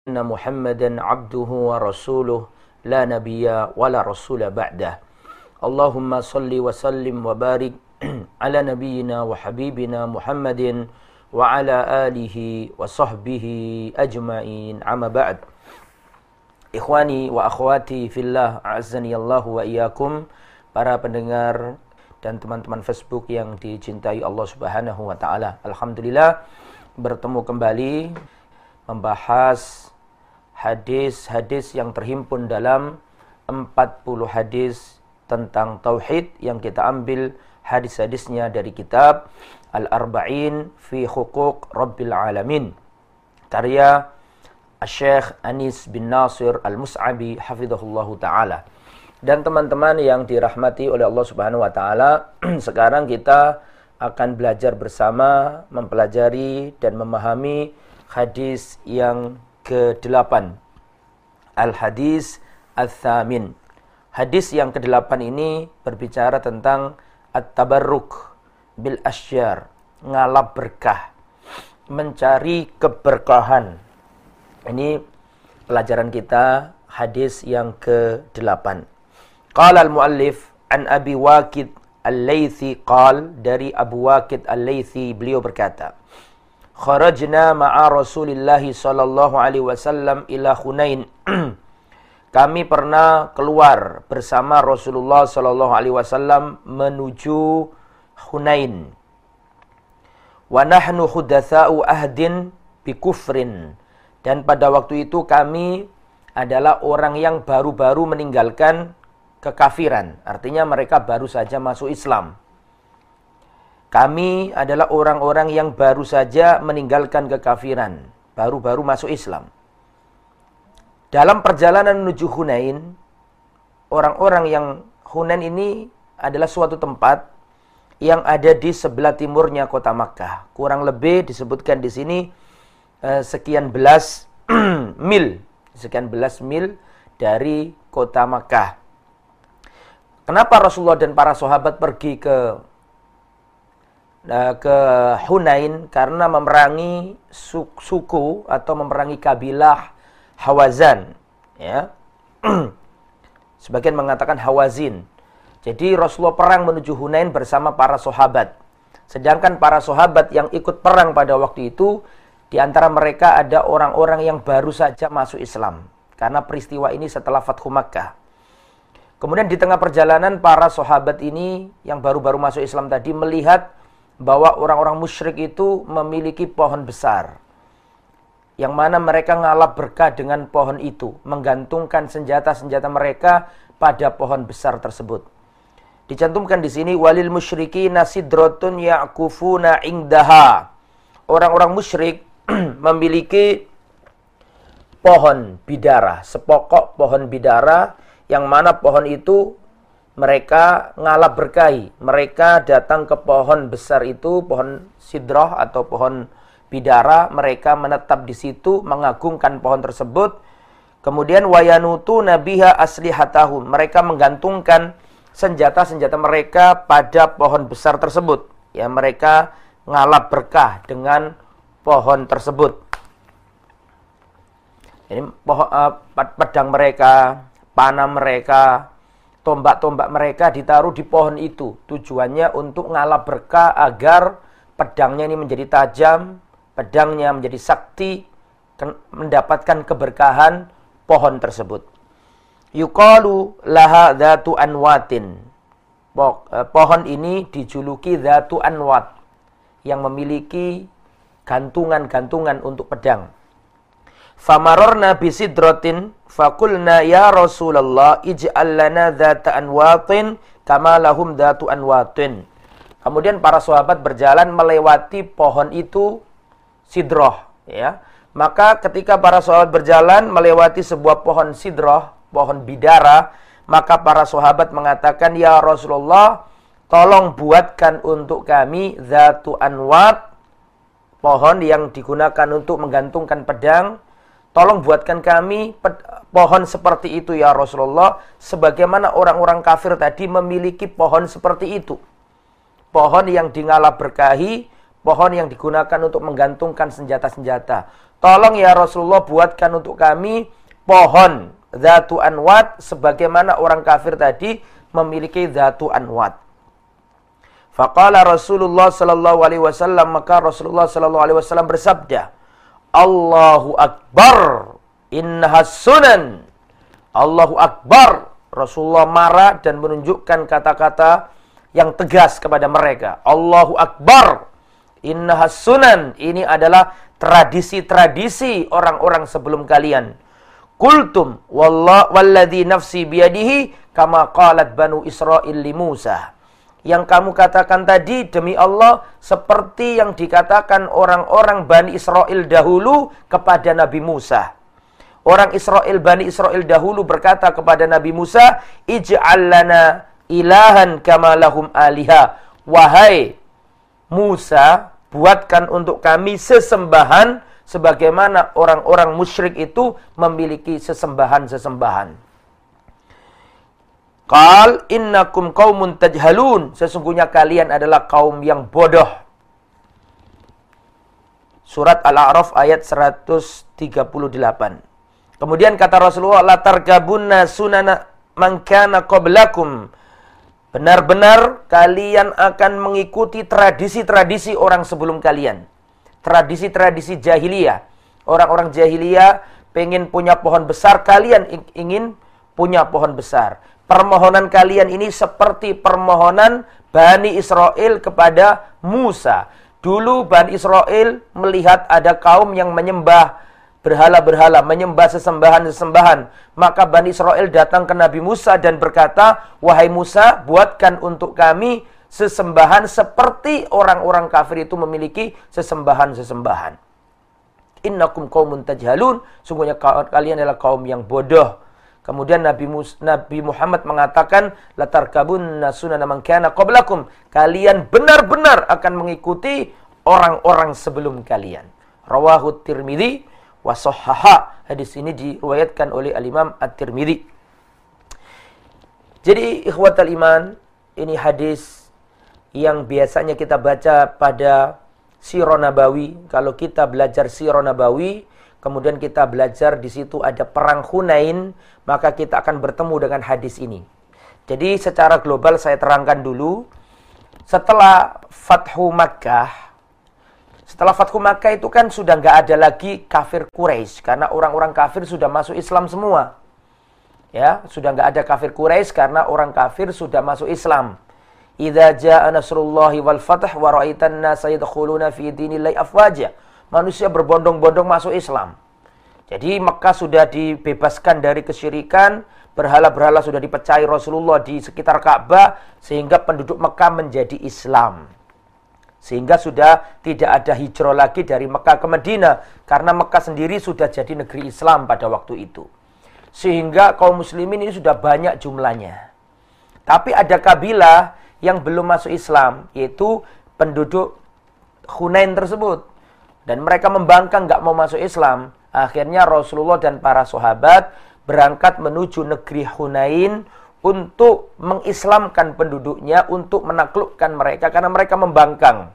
أن محمدا عبده ورسوله لا نبي ولا رسول بعده اللهم صل وسلم وبارك على نبينا وحبيبنا محمد وعلى آله وصحبه أجمعين عما بعد Ikhwani wa akhwati fillah a'azzani Allahu wa iyyakum, para pendengar dan teman-teman Facebook yang dicintai Allah Subhanahu wa taala. Alhamdulillah bertemu kembali membahas hadis-hadis yang terhimpun dalam 40 hadis tentang tauhid yang kita ambil hadis-hadisnya dari kitab Al-Arba'in fi Huquq Rabbil Alamin karya Syekh Anis bin Nasir Al-Mus'abi hafizahullahu ta'ala. Dan teman-teman yang dirahmati oleh Allah Subhanahu wa ta'ala, sekarang kita akan belajar bersama mempelajari dan memahami hadis yang ke-8. Al-Hadis Al-Thamin. Hadis yang ke-8 ini berbicara tentang at-tabarruk bil asyar, ngalap berkah, mencari keberkahan. Ini pelajaran kita hadis yang ke-8. Qala al-muallif an Abi Waqid al-Laythi qal, dari Abu Waqid al-Laythi beliau berkata, kharajna ma'a Rasulillah sallallahu alaihi wasallam ila Hunain. Kami pernah keluar bersama Rasulullah sallallahu alaihi wasallam menuju Hunain. Wa nahnu hudatsa'u ahdin bi kufrin. Dan pada waktu itu kami adalah orang yang baru-baru meninggalkan kekafiran. Artinya mereka baru saja masuk Islam. Kami adalah orang-orang yang baru saja meninggalkan kekafiran. Baru-baru masuk Islam. Dalam perjalanan menuju Hunain, orang-orang yang Hunain ini adalah suatu tempat yang ada di sebelah timurnya kota Makkah. Kurang lebih disebutkan di sini sekian belas mil dari kota Makkah. Kenapa Rasulullah dan para sahabat pergi ke Hunain? Karena memerangi suku atau memerangi kabilah Hawazan, ya. Sebagian mengatakan Hawazin. Jadi Rasulullah perang menuju Hunain bersama para sahabat. Sedangkan para sahabat yang ikut perang pada waktu itu, di antara mereka ada orang-orang yang baru saja masuk Islam. Karena peristiwa ini setelah Fathu Makkah. Kemudian di tengah perjalanan para sahabat ini yang baru-baru masuk Islam tadi melihat bahwa orang-orang musyrik itu memiliki pohon besar. Yang mana mereka ngalap berkah dengan pohon itu. Menggantungkan senjata-senjata mereka pada pohon besar tersebut. Dicantumkan di sini, walil musyrikina sidratun ya'kufuna ingdaha. Orang-orang musyrik memiliki pohon bidara, sepokok pohon bidara, yang mana pohon itu mereka ngalap berkahi. Mereka datang ke pohon besar itu, pohon sidrah atau pohon bidara, mereka menetap di situ, mengagungkan pohon tersebut. Kemudian wayanutu nabiha aslihatahum, mereka menggantungkan senjata-senjata mereka pada pohon besar tersebut. Ya, mereka ngalap berkah dengan pohon tersebut. Ini pedang mereka, panah mereka, tombak-tombak mereka ditaruh di pohon itu. Tujuannya untuk ngalap berkah agar pedangnya ini menjadi tajam, pedangnya menjadi sakti, mendapatkan keberkahan pohon tersebut. Yuqalu laha dzatu anwatin. Pohon ini dijuluki dzatu anwat, yang memiliki gantungan-gantungan untuk pedang. Famarorna bisidratin fakulna ya Rasulullah ij'al lana dzata anwatin kama lahum dzatu anwatin. Kemudian para sahabat berjalan melewati pohon itu, sidrah, ya. Maka ketika para sahabat berjalan melewati sebuah pohon sidrah, pohon bidara, maka para sahabat mengatakan, ya Rasulullah, tolong buatkan untuk kami dzatu anwat, pohon yang digunakan untuk menggantungkan pedang. Tolong buatkan kami pohon seperti itu ya Rasulullah, sebagaimana orang-orang kafir tadi memiliki pohon seperti itu. Pohon yang dingalap berkahi, pohon yang digunakan untuk menggantungkan senjata-senjata. tolong ya Rasulullah buatkan untuk kami pohon Dzatu Anwat sebagaimana orang kafir tadi memiliki Dzatu Anwat. Faqala Rasulullah sallallahu alaihi wasallam, maka Rasulullah sallallahu alaihi wasallam bersabda, Allahu Akbar, innahas sunan. Allahu Akbar. Rasulullah marah dan menunjukkan kata-kata yang tegas kepada mereka. Allahu Akbar, innahas sunan. Ini adalah tradisi-tradisi orang-orang sebelum kalian. Qultum walladzi nafsi biyadihi kama qalat banu Israil li Musa. Yang kamu katakan tadi demi Allah seperti yang dikatakan orang-orang Bani Israel dahulu kepada Nabi Musa. Orang Israel, Bani Israel dahulu berkata kepada Nabi Musa, Ij'al lana ilahan kama lahum aliha. Wahai Musa, buatkan untuk kami sesembahan sebagaimana orang-orang musyrik itu memiliki sesembahan-sesembahan. Qal innakum qaumun tajhalun. Sesungguhnya kalian adalah kaum yang bodoh. Surat Al-A'raf ayat 138. Kemudian kata Rasulullah, la tarkabunna sunana man kana qablakum. Benar-benar kalian akan mengikuti tradisi-tradisi orang sebelum kalian. Tradisi-tradisi jahiliyah. Orang-orang jahiliyah pengen punya pohon besar, kalian ingin punya pohon besar. Permohonan kalian ini seperti permohonan Bani Israel kepada Musa. Dulu Bani Israel melihat ada kaum yang menyembah berhala-berhala, menyembah sesembahan-sesembahan. Maka Bani Israel datang ke Nabi Musa dan berkata, wahai Musa, buatkan untuk kami sesembahan seperti orang-orang kafir itu memiliki sesembahan-sesembahan. Innakum qaumun tajhalun. Sungguhnya kalian adalah kaum yang bodoh. Kemudian Nabi Muhammad mengatakan, latarkabunna sunana man kana qablakum. Kalian benar-benar akan mengikuti orang-orang sebelum kalian. Rawahu Tirmidzi wa shahhaha. Hadis ini diriwayatkan oleh Al-Imam At-Tirmidzi. Jadi ikhwatal iman, ini hadis yang biasanya kita baca pada Sirah Nabawi. Kalau kita belajar Sirah Nabawi, kemudian kita belajar di situ ada perang Hunain, maka kita akan bertemu dengan hadis ini. Jadi secara global saya terangkan dulu. Setelah Fathu Makkah itu kan sudah nggak ada lagi kafir Quraisy, karena orang-orang kafir sudah masuk Islam semua. Ya, sudah nggak ada kafir Quraisy karena orang kafir sudah masuk Islam. Idza jaa nasrullahi wal fath wa ra'aitan nasa yadkhuluna fi dinillahi afwaja. Manusia berbondong-bondong masuk Islam. Jadi Mekah sudah dibebaskan dari kesyirikan, berhala-berhala sudah dipecahi Rasulullah di sekitar Ka'bah, sehingga penduduk Mekah menjadi Islam. Sehingga sudah tidak ada hijrah lagi dari Mekah ke Madinah, karena Mekah sendiri sudah jadi negeri Islam pada waktu itu. Sehingga kaum muslimin ini sudah banyak jumlahnya. Tapi ada kabilah yang belum masuk Islam, yaitu penduduk Hunain tersebut. Dan mereka membangkang nggak mau masuk Islam. Akhirnya Rasulullah dan para sahabat berangkat menuju negeri Hunain untuk mengislamkan penduduknya, untuk menaklukkan mereka karena mereka membangkang.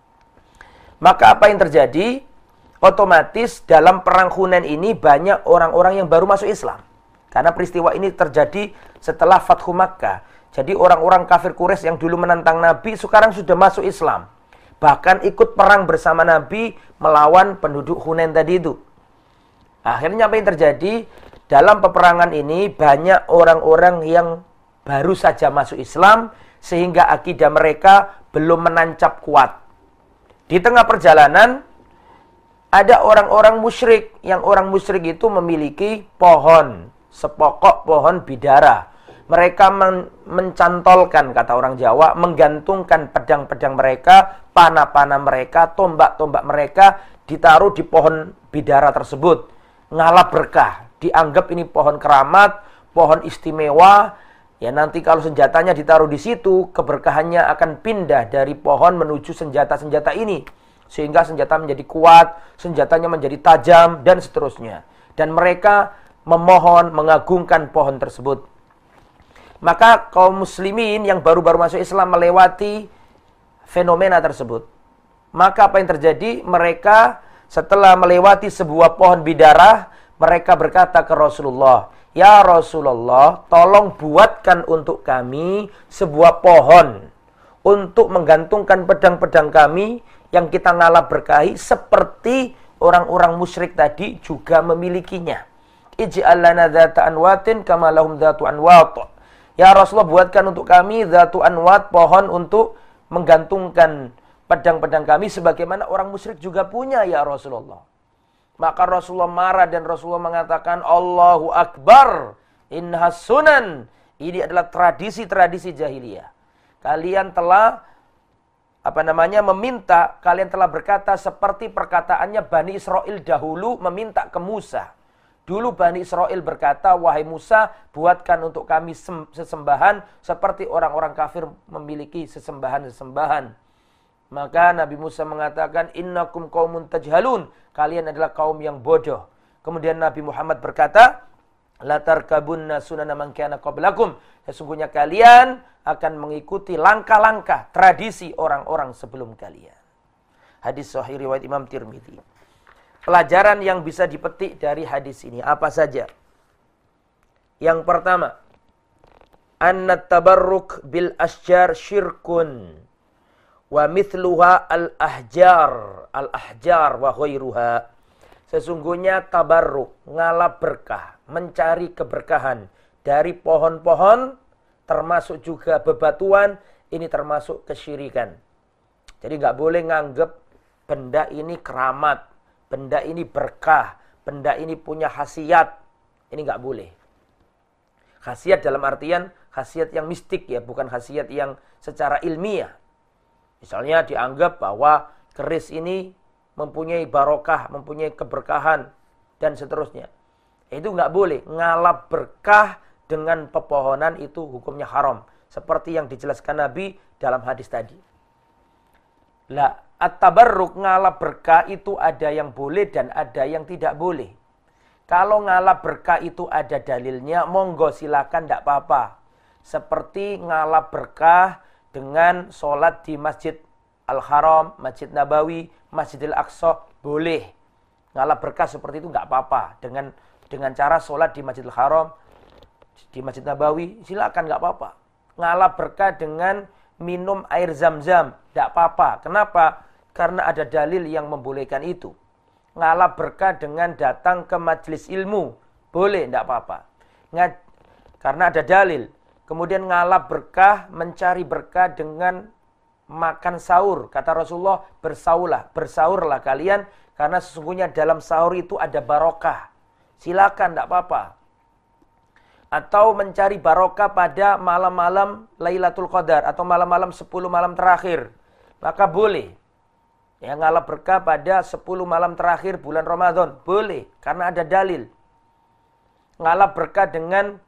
Maka apa yang terjadi? Otomatis dalam perang Hunain ini banyak orang-orang yang baru masuk Islam. Karena peristiwa ini terjadi setelah Fathu Makkah. Jadi orang-orang kafir Quraisy yang dulu menentang Nabi sekarang sudah masuk Islam. Bahkan ikut perang bersama Nabi melawan penduduk Hunain tadi itu. Akhirnya apa yang terjadi? Dalam peperangan ini banyak orang-orang yang baru saja masuk Islam sehingga akidah mereka belum menancap kuat. Di tengah perjalanan ada orang-orang musyrik, yang orang musyrik itu memiliki pohon, sepokok pohon bidara. Mereka mencantolkan, kata orang Jawa, menggantungkan pedang-pedang mereka, panah-panah mereka, tombak-tombak mereka ditaruh di pohon bidara tersebut. Ngalap berkah, dianggap ini pohon keramat, pohon istimewa. Ya nanti kalau senjatanya ditaruh di situ, keberkahannya akan pindah dari pohon menuju senjata-senjata ini. Sehingga senjata menjadi kuat, senjatanya menjadi tajam, dan seterusnya. Dan mereka memohon, mengagungkan pohon tersebut. Maka kaum muslimin yang baru-baru masuk Islam melewati fenomena tersebut. Maka apa yang terjadi? Mereka setelah melewati sebuah pohon bidarah, mereka berkata ke Rasulullah, "Ya Rasulullah, tolong buatkan untuk kami sebuah pohon untuk menggantungkan pedang-pedang kami yang kita ngalah berkahi seperti orang-orang musyrik tadi juga memilikinya. Ij'al lana dzata anwatin kama lahum dzatu anwat." Ya Rasulullah, buatkan untuk kami dzatu anwat, pohon untuk menggantungkan pedang-pedang kami sebagaimana orang musyrik juga punya ya Rasulullah. Maka Rasulullah marah dan Rasulullah mengatakan, Allahu Akbar, inhas sunan. Ini adalah tradisi-tradisi jahiliyah. Kalian telah meminta, kalian telah berkata seperti perkataannya Bani Israel dahulu meminta ke Musa. Dulu Bani Israel berkata, wahai Musa, buatkan untuk kami sesembahan seperti orang-orang kafir memiliki sesembahan-sesembahan. Maka Nabi Musa mengatakan, innakum qaumun tajhalun, kalian adalah kaum yang bodoh. Kemudian Nabi Muhammad berkata, la tarkabunna sunana man kana qablakum, sesungguhnya kalian akan mengikuti langkah-langkah tradisi orang-orang sebelum kalian. Hadis sahih riwayat Imam Tirmidzi. Pelajaran yang bisa dipetik dari hadis ini apa saja? Yang pertama, annat tabarruk bil asjar syirkun wa mithluha al-ahjar wa ghairuha. Sesungguhnya tabarruk, ngalap berkah, mencari keberkahan dari pohon-pohon, termasuk juga bebatuan, ini termasuk kesyirikan. Jadi nggak boleh nganggep benda ini keramat, benda ini berkah, benda ini punya khasiat. Ini nggak boleh. Khasiat dalam artian khasiat yang mistik ya, bukan khasiat yang secara ilmiah. Misalnya dianggap bahwa keris ini mempunyai barokah, mempunyai keberkahan, dan seterusnya. Itu nggak boleh. Ngalap berkah dengan pepohonan itu hukumnya haram. Seperti yang dijelaskan Nabi dalam hadis tadi. Lah, at-tabarruk ngalap berkah itu ada yang boleh dan ada yang tidak boleh. Kalau ngalap berkah itu ada dalilnya, monggo silakan, tidak apa-apa. Seperti ngalap berkah dengan sholat di Masjid Al-Haram, Masjid Nabawi, Masjidil Aqsa, boleh. Ngalap berkah seperti itu nggak apa-apa. Dengan cara sholat di Masjidil Haram, di Masjid Nabawi, silakan nggak apa-apa. Ngalap berkah dengan minum air zam-zam, nggak apa-apa. Kenapa? Karena ada dalil yang membolehkan itu. Ngalap berkah dengan datang ke majelis ilmu, boleh, nggak apa-apa. Karena ada dalil. Kemudian ngalap berkah, mencari berkah dengan makan sahur. Kata Rasulullah, bersahurlah kalian, karena sesungguhnya dalam sahur itu ada barokah. Silakan, tidak apa-apa. Atau mencari barokah pada malam-malam Lailatul Qadar, atau malam-malam 10 malam terakhir. Maka boleh. Ya, ngalap berkah pada 10 malam terakhir bulan Ramadan. Boleh, karena ada dalil. Ngalap berkah dengan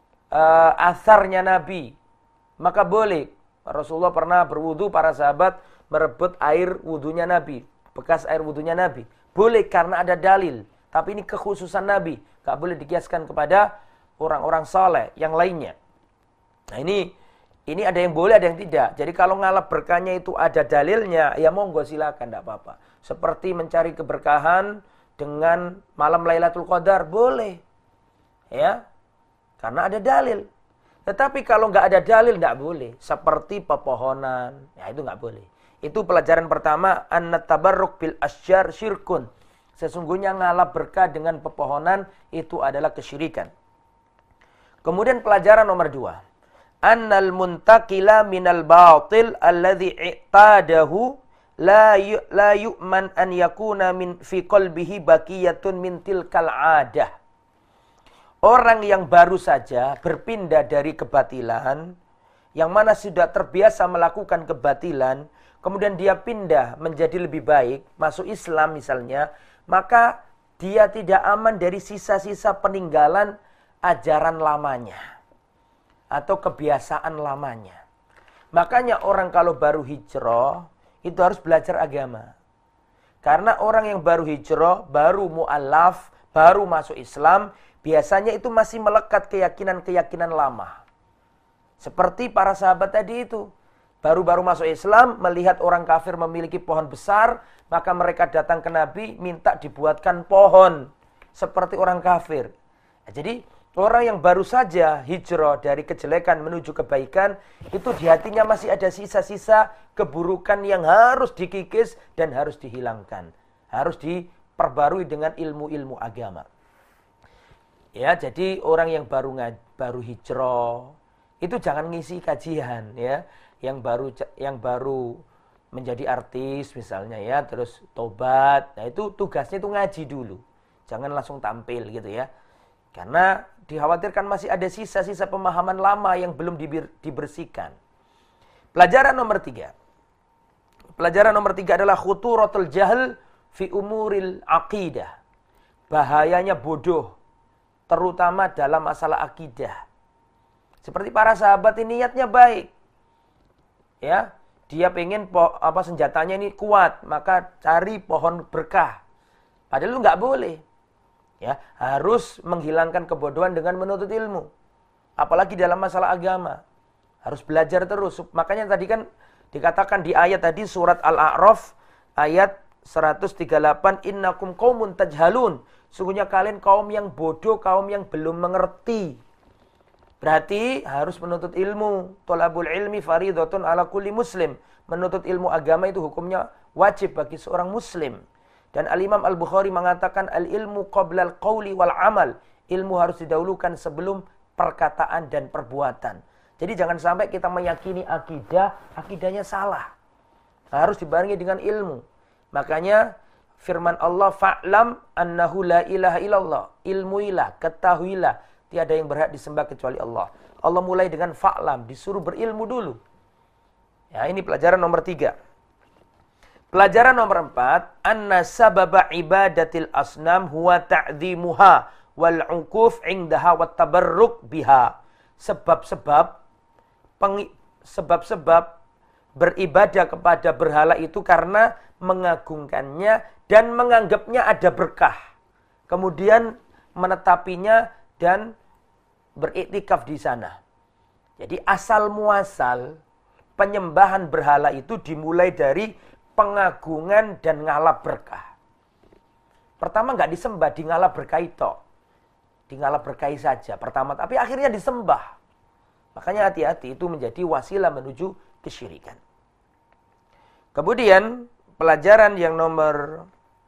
asarnya Nabi, maka boleh. Rasulullah pernah berwudu, para sahabat merebut air wudunya Nabi, bekas air wudunya Nabi. Boleh karena ada dalil. Tapi ini kekhususan Nabi, gak boleh dikiaskan kepada orang-orang soleh yang lainnya. Nah ini ada yang boleh, ada yang tidak. Jadi kalau ngalap berkahnya itu ada dalilnya, ya monggo silakan, tidak apa-apa. Seperti mencari keberkahan dengan malam Lailatul Qadar, boleh. Ya, karena ada dalil. Tetapi kalau nggak ada dalil, nggak boleh. Seperti pepohonan, ya itu nggak boleh. Itu pelajaran pertama, annat tabarruk bil asjar syirkun. Sesungguhnya ngalap berkah dengan pepohonan itu adalah kesyirikan. Kemudian pelajaran nomor 2. Annal muntakila minal batil alladhi i'tadahu la yu'man an yakuna min fi qalbihi baqiyatun min tilkal 'adah. Orang yang baru saja berpindah dari kebatilan, yang mana sudah terbiasa melakukan kebatilan, kemudian dia pindah menjadi lebih baik, masuk Islam misalnya, maka dia tidak aman dari sisa-sisa peninggalan ajaran lamanya atau kebiasaan lamanya. Makanya orang kalau baru hijrah itu harus belajar agama. Karena orang yang baru hijrah, baru mu'alaf, baru masuk Islam, biasanya itu masih melekat keyakinan-keyakinan lama. Seperti para sahabat tadi itu. baru-baru masuk Islam, melihat orang kafir memiliki pohon besar, maka mereka datang ke Nabi, minta dibuatkan pohon seperti orang kafir. Nah, jadi orang yang baru saja hijrah dari kejelekan menuju kebaikan, itu di hatinya masih ada sisa-sisa keburukan yang harus dikikis dan harus dihilangkan. Harus diperbarui dengan ilmu-ilmu agama. Ya, jadi orang yang baru hijrah itu jangan ngisi kajian ya. Yang baru menjadi artis misalnya ya, terus tobat. Nah, itu tugasnya itu ngaji dulu. Jangan langsung tampil gitu ya. Karena dikhawatirkan masih ada sisa-sisa pemahaman lama yang belum dibersihkan. Pelajaran nomor 3. Pelajaran nomor 3 adalah khuturatul jahl fi umuril aqidah. Bahayanya bodoh, terutama dalam masalah akidah. Seperti para sahabat ini niatnya baik. Ya, dia pengen senjatanya ini kuat, maka cari pohon berkah. Padahal lu nggak boleh. Ya, harus menghilangkan kebodohan dengan menuntut ilmu. Apalagi dalam masalah agama. Harus belajar terus. Makanya tadi kan dikatakan di ayat tadi surat Al-A'raf ayat 138, innakum qaumun tajhalun. Sungguhnya kalian kaum yang bodoh, kaum yang belum mengerti. Berarti harus menuntut ilmu. Thalabul ilmi fardhatun ala kulli muslim. Menuntut ilmu agama itu hukumnya wajib bagi seorang muslim. Dan Al-Imam Al-Bukhari mengatakan al-ilmu qoblal qawli wal amal. Ilmu harus didahulukan sebelum perkataan dan perbuatan. Jadi jangan sampai kita meyakini akidahnya salah. Harus dibarengi dengan ilmu. Makanya firman Allah, fa'lam annahu la ilaha illallah. Ilmuilah, ketahuilah, tiada yang berhak disembah kecuali Allah. Allah mulai dengan fa'lam, disuruh berilmu dulu. Ya, ini pelajaran nomor 3. Pelajaran nomor 4, anna sababa ibadatil asnam huwa ta'dhimuha wal 'ukuf 'indaha wat tabarruk biha. Sebab-sebab beribadah kepada berhala itu karena mengagungkannya dan menganggapnya ada berkah. Kemudian menetapinya dan beriktikaf di sana. Jadi asal muasal penyembahan berhala itu dimulai dari pengagungan dan ngalap berkah. Pertama nggak disembah, di ngalap berkah itu. Di ngalap berkahi saja pertama, tapi akhirnya disembah. Makanya hati-hati, itu menjadi wasilah menuju kesyirikan. Kemudian pelajaran yang nomor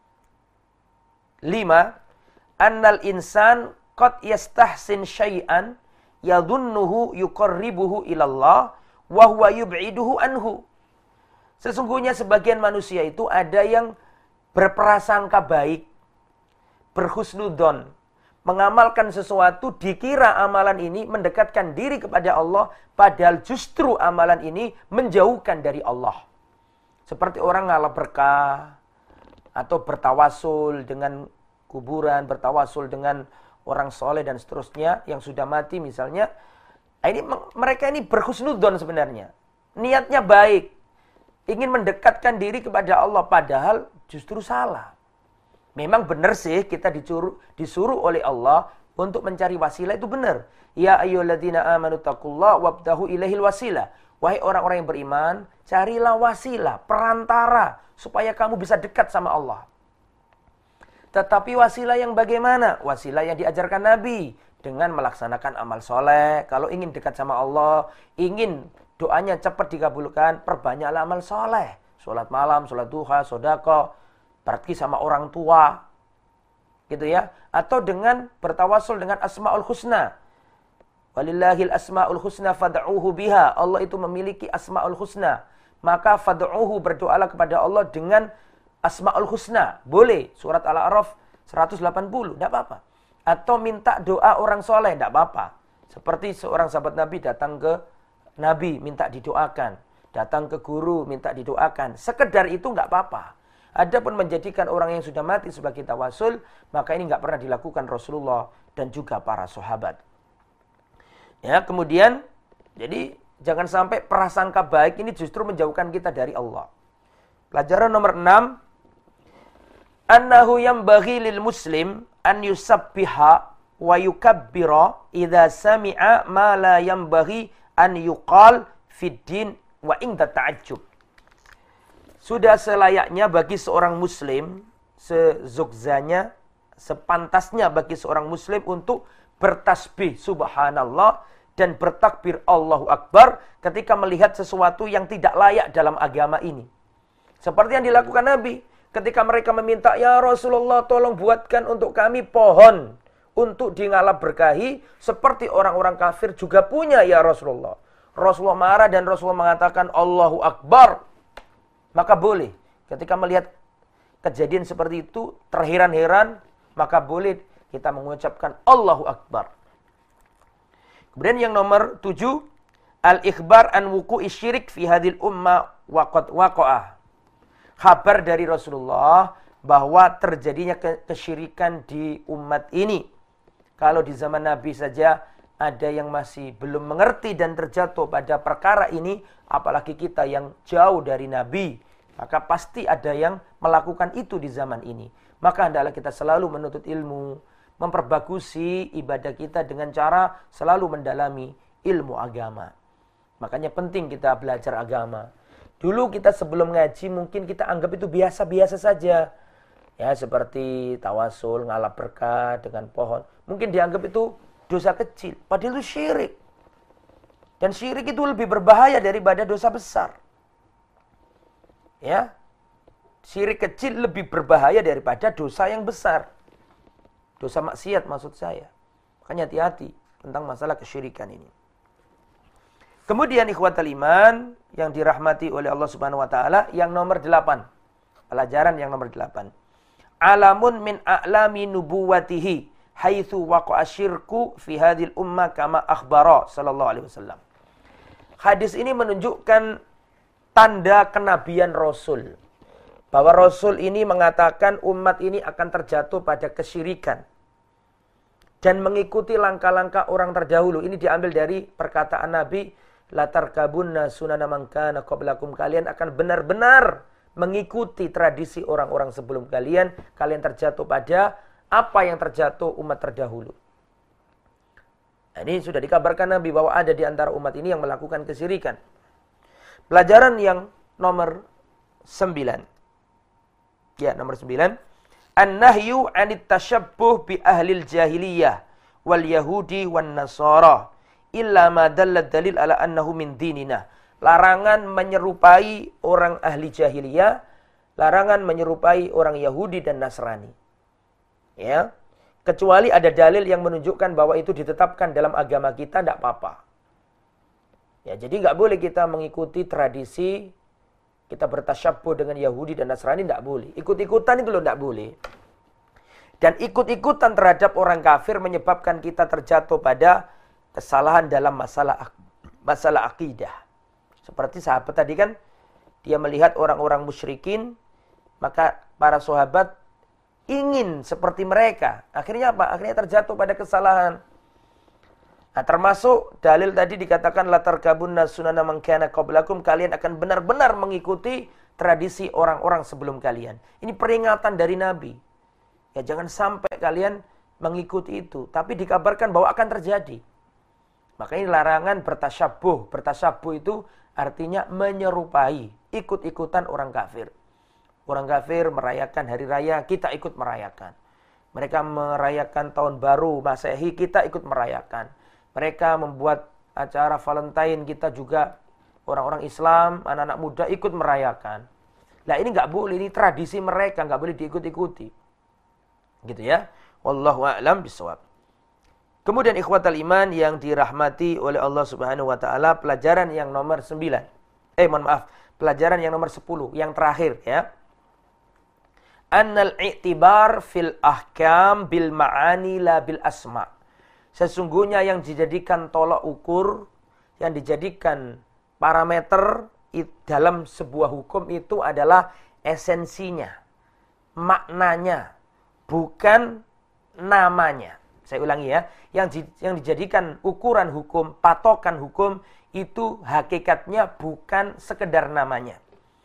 5, annal insan qad yastahsin syai'an yadhunnuhu yuqarribuhu ilallah wa huwa yub'iduhu anhu. Sesungguhnya sebagian manusia itu ada yang berprasangka baik, berhusnudzon, mengamalkan sesuatu, dikira amalan ini mendekatkan diri kepada Allah, padahal justru amalan ini menjauhkan dari Allah. Seperti orang ngalap berkah, atau bertawasul dengan kuburan, bertawasul dengan orang soleh dan seterusnya, yang sudah mati misalnya. Mereka ini berhusnudzon sebenarnya. Niatnya baik, ingin mendekatkan diri kepada Allah, padahal justru salah. Memang benar sih kita disuruh oleh Allah untuk mencari wasilah, itu benar. Ya ayyuhalladzina amanu taqullaha wabtahu ilaihil wasilah. Wahai orang-orang yang beriman, carilah wasilah, perantara supaya kamu bisa dekat sama Allah. Tetapi wasilah yang bagaimana? Wasilah yang diajarkan Nabi dengan melaksanakan amal soleh. Kalau ingin dekat sama Allah, ingin doanya cepat dikabulkan, perbanyaklah amal soleh. Sholat malam, sholat duha, sedekah, berarti sama orang tua, gitu ya, atau dengan bertawasul dengan asmaul husna. Walillahil asmaul husna fad'uhu biha. Allah itu memiliki asmaul husna, maka fad'uhu, berdoalah kepada Allah dengan asmaul husna. Boleh, surat Al-A'raf 180, tidak apa-apa. Atau minta doa orang soleh, tidak apa-apa. Seperti seorang sahabat Nabi datang ke Nabi minta didoakan, datang ke guru minta didoakan. Sekedar itu nggak apa-apa. Adapun menjadikan orang yang sudah mati sebagai tawasul, maka ini nggak pernah dilakukan Rasulullah dan juga para sahabat. Ya, kemudian, jadi jangan sampai prasangka baik ini justru menjauhkan kita dari Allah. Pelajaran nomor 6, annahu yambaghi lil muslim an yusabbiha wa yukabbira idza sami'a ma la yambaghi an yuqal fid din wa inda ta'ajjub. Sudah selayaknya bagi seorang muslim, sezugzanya, sepantasnya bagi seorang muslim untuk bertasbih subhanallah dan bertakbir Allahu Akbar ketika melihat sesuatu yang tidak layak dalam agama ini. Seperti yang dilakukan Nabi ketika mereka meminta, ya Rasulullah tolong buatkan untuk kami pohon untuk dingalap berkahi seperti orang-orang kafir juga punya ya Rasulullah. Rasulullah marah dan Rasulullah mengatakan Allahu Akbar. Maka boleh ketika melihat kejadian seperti itu terheran-heran, maka boleh kita mengucapkan Allahu Akbar. Kemudian yang nomor 7, al-ikhbar an wuqu'i syirik fi hadhil ummah wa qad waqa'a. Kabar dari Rasulullah bahwa terjadinya kesyirikan di umat ini. Kalau di zaman Nabi saja ada yang masih belum mengerti dan terjatuh pada perkara ini, apalagi kita yang jauh dari Nabi, maka pasti ada yang melakukan itu di zaman ini. Maka hendaklah kita selalu menuntut ilmu, memperbagusi ibadah kita dengan cara selalu mendalami ilmu agama. Makanya penting kita belajar agama. Dulu kita sebelum ngaji mungkin kita anggap itu biasa-biasa saja. Ya, seperti tawasul, ngalap berkah dengan pohon. Mungkin dianggap itu dosa kecil, padahal itu syirik. Dan syirik itu lebih berbahaya daripada dosa besar. Ya, syirik kecil lebih berbahaya daripada dosa yang besar. Dosa maksiat maksud saya. Makanya hati-hati tentang masalah kesyirikan ini. Kemudian ikhwatal iman yang dirahmati oleh Allah Subhanahu wa taala, yang nomor 8. Pelajaran yang nomor 8. Alamun min a'lami nubuwatihi haitsu waqa'a syirku fi hadhil ummah kama akhbara sallallahu alaihi wasallam. Hadis ini menunjukkan tanda kenabian Rasul. Bahwa Rasul ini mengatakan umat ini akan terjatuh pada kesyirikan. Dan mengikuti langkah-langkah orang terdahulu. Ini diambil dari perkataan Nabi, latarkabunna sunana man kana qablakum. Kalian akan benar-benar mengikuti tradisi orang-orang sebelum kalian. Kalian terjatuh pada apa yang terjatuh umat terdahulu. Nah, ini sudah dikabarkan Nabi bahwa ada di antara umat ini yang melakukan kesyirikan. Pelajaran yang nomor 9. Ya, nomor 9. An-nahyu 'anit tashabbuh bi ahlil jahiliyah wal yahudi wan nasara illa ma dalla dalil ala annahu min dinina. Larangan menyerupai orang ahli jahiliyah, larangan menyerupai orang Yahudi dan Nasrani. Ya. Kecuali ada dalil yang menunjukkan bahwa itu ditetapkan dalam agama kita, tidak apa-apa. Ya, jadi nggak boleh kita mengikuti tradisi, kita bertasyabbuh dengan Yahudi dan Nasrani, tidak boleh. Ikut-ikutan itu loh tidak boleh. Dan ikut-ikutan terhadap orang kafir menyebabkan kita terjatuh pada kesalahan dalam masalah akidah. Seperti sahabat tadi kan, dia melihat orang-orang musyrikin, maka para sahabat ingin seperti mereka. Akhirnya apa? Akhirnya terjatuh pada kesalahan. Nah, termasuk dalil tadi dikatakan latarkabunna sunana man kana qablakum, kalian akan benar-benar mengikuti tradisi orang-orang sebelum kalian. Ini peringatan dari Nabi. Ya, jangan sampai kalian mengikuti itu, tapi dikabarkan bahwa akan terjadi. Makanya larangan bertasyabuh. Bertasyabuh itu artinya menyerupai, ikut-ikutan orang kafir. Orang kafir merayakan hari raya, kita ikut merayakan. Mereka merayakan tahun baru Masehi, kita ikut merayakan. Mereka membuat acara Valentine, kita juga orang-orang Islam, anak-anak muda ikut merayakan. Nah, ini nggak boleh, ini tradisi mereka, nggak boleh diikut-ikuti. Gitu ya. Wallahu a'lam bishawab. Kemudian ikhwatal iman yang dirahmati oleh Allah Subhanahu wa taala, pelajaran yang nomor 9. Pelajaran yang nomor 10, yang terakhir ya. Annal i'tibar fil ahkam bil ma'ani la bil asma'. Sesungguhnya yang dijadikan tolak ukur, yang dijadikan parameter dalam sebuah hukum itu adalah esensinya, maknanya, bukan namanya. Saya ulangi ya, yang dijadikan ukuran hukum, patokan hukum, itu hakikatnya bukan sekedar namanya.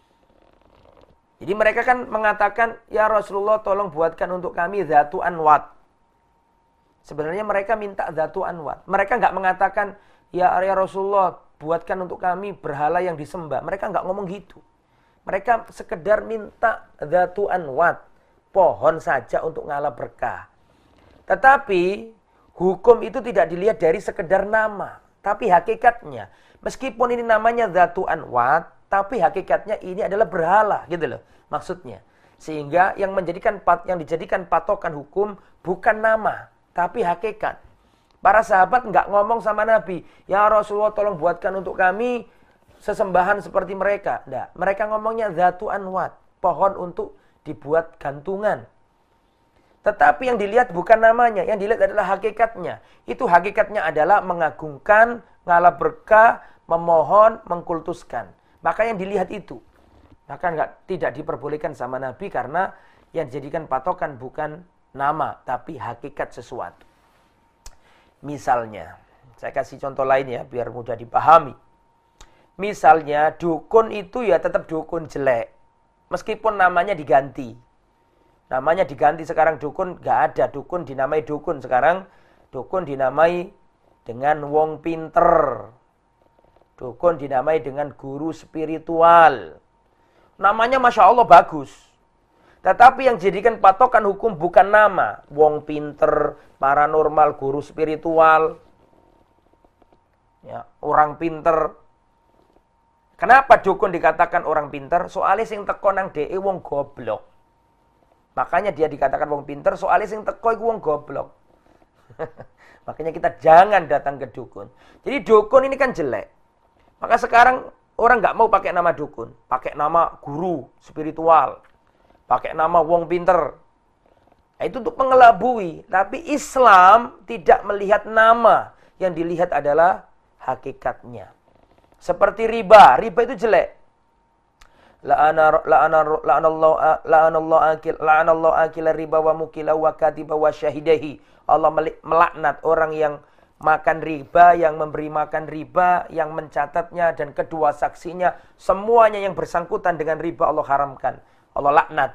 Jadi mereka kan mengatakan, ya Rasulullah tolong buatkan untuk kami dzatu anwat. Sebenarnya mereka minta dzatu anwat. Mereka nggak mengatakan, ya Rasulullah buatkan untuk kami berhala yang disembah. Mereka nggak ngomong gitu. Mereka sekedar minta dzatu anwat, pohon saja untuk ngalah berkah. Tetapi hukum itu tidak dilihat dari sekedar nama, tapi hakikatnya. Meskipun ini namanya dzatu anwat, tapi hakikatnya ini adalah berhala, gitu loh maksudnya. Sehingga yang dijadikan patokan hukum bukan nama, tapi hakikat. Para sahabat nggak ngomong sama Nabi, ya Rasulullah tolong buatkan untuk kami sesembahan seperti mereka. Nggak. Mereka ngomongnya dzatu anwat, pohon untuk dibuat gantungan. Tetapi yang dilihat bukan namanya, yang dilihat adalah hakikatnya. Itu hakikatnya adalah mengagungkan, ngalah berkah, memohon, mengkultuskan. Maka yang dilihat itu. Maka tidak diperbolehkan sama Nabi karena yang dijadikan patokan bukan nama, tapi hakikat sesuatu. Misalnya, saya kasih contoh lain ya, biar mudah dipahami. Misalnya, dukun itu ya tetap dukun jelek. Meskipun namanya diganti. Namanya diganti sekarang dukun, nggak ada. Dukun dinamai dukun. Sekarang dukun dinamai dengan wong pinter. Dukun dinamai dengan guru spiritual. Namanya Masya Allah bagus. Tetapi yang jadikan patokan hukum bukan nama. Wong pinter, paranormal, guru spiritual. Ya, orang pinter. Kenapa dukun dikatakan orang pinter? Soalnya sing teko nang dhek wong goblok. Makanya dia dikatakan wong pinter, soalnya sing teko iku wong goblok. Makanya kita jangan datang ke dukun. Jadi dukun ini kan jelek. Maka sekarang orang nggak mau pakai nama dukun. Pakai nama guru spiritual. Pakai nama wong pinter. Nah, itu untuk mengelabui. Tapi Islam tidak melihat nama. Yang dilihat adalah hakikatnya. Seperti riba. Riba itu jelek. La'anallahu akila riba wa mukila wa katiba wa syahidahi. Allah melaknat orang yang makan riba, yang memberi makan riba, yang mencatatnya, dan kedua saksinya. Semuanya yang bersangkutan dengan riba Allah haramkan. Allah laknat.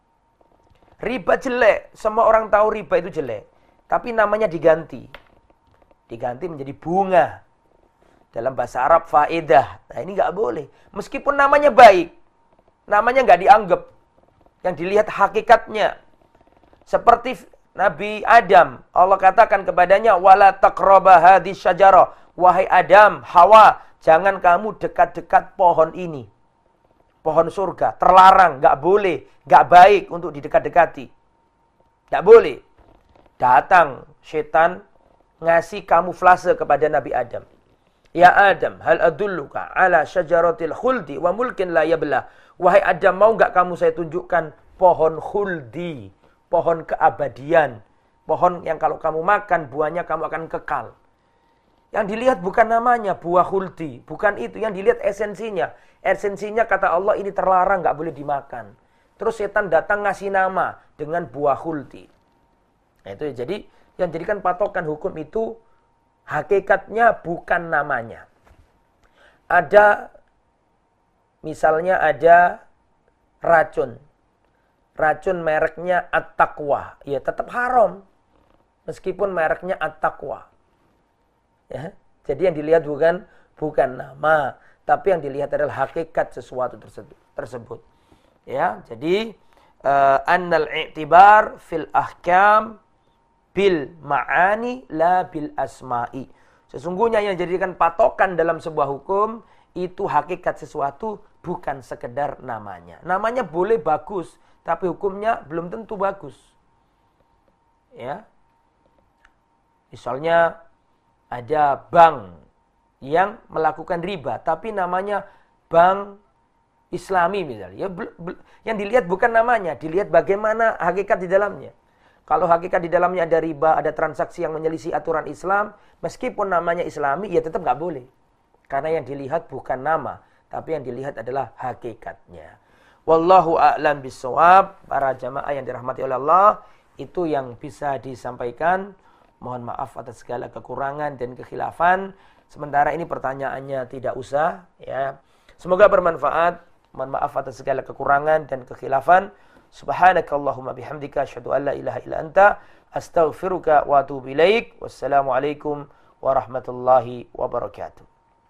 Riba jelek. Semua orang tahu riba itu jelek. Tapi namanya diganti. Diganti menjadi bunga. Dalam bahasa Arab, faedah. Nah ini nggak boleh. Meskipun namanya baik. Namanya nggak dianggap. Yang dilihat hakikatnya. Seperti Nabi Adam. Allah katakan kepadanya, wala taqraba hadhihi syajarah. Wahai Adam, Hawa, jangan kamu dekat-dekat pohon ini. Pohon surga. Terlarang, nggak boleh. Nggak baik untuk didekat-dekati. Nggak boleh. Datang setan ngasih kamuflase kepada Nabi Adam. Ya Adam, hal adulluka ala syajaratil khuldi wa mulkin la yabla. Wahai Adam, mau nggak kamu saya tunjukkan pohon khuldi, pohon keabadian, pohon yang kalau kamu makan buahnya kamu akan kekal. Yang dilihat bukan namanya buah khuldi, bukan itu. Yang dilihat esensinya. Esensinya kata Allah ini terlarang, nggak boleh dimakan. Terus setan datang ngasih nama dengan buah khuldi. Nah, itu jadi yang jadikan patokan hukum itu hakikatnya bukan namanya. Ada misalnya ada racun. Racun mereknya At-Taqwa. Ya tetap haram. Meskipun mereknya At-Taqwa. Ya, jadi yang dilihat bukan nama, tapi yang dilihat adalah hakikat sesuatu tersebut. Ya, jadi annal i'tibar fil ahkam bil ma'ani la bil asma'i. Sesungguhnya yang dijadikan patokan dalam sebuah hukum itu hakikat sesuatu, bukan sekedar namanya. Namanya boleh bagus, tapi hukumnya belum tentu bagus. Ya. Misalnya ada bank yang melakukan riba, tapi namanya bank Islami misalnya. Ya, yang dilihat bukan namanya, dilihat bagaimana hakikat di dalamnya. Kalau hakikat di dalamnya ada riba, ada transaksi yang menyelisih aturan Islam, meskipun namanya Islami, ya tetap nggak boleh. Karena yang dilihat bukan nama, tapi yang dilihat adalah hakikatnya. Wallahu a'lam bissawab. Para jamaah yang dirahmati oleh Allah, itu yang bisa disampaikan. Mohon maaf atas segala kekurangan dan kekhilafan. Sementara ini pertanyaannya tidak usah, ya. Semoga bermanfaat. Mohon maaf atas segala kekurangan dan kekhilafan. Subhanakallahumma bihamdika asyhadu an la ilaha illa anta astaghfiruka wa atubu ilaik. Wassalamualaikum warahmatullahi wabarakatuh.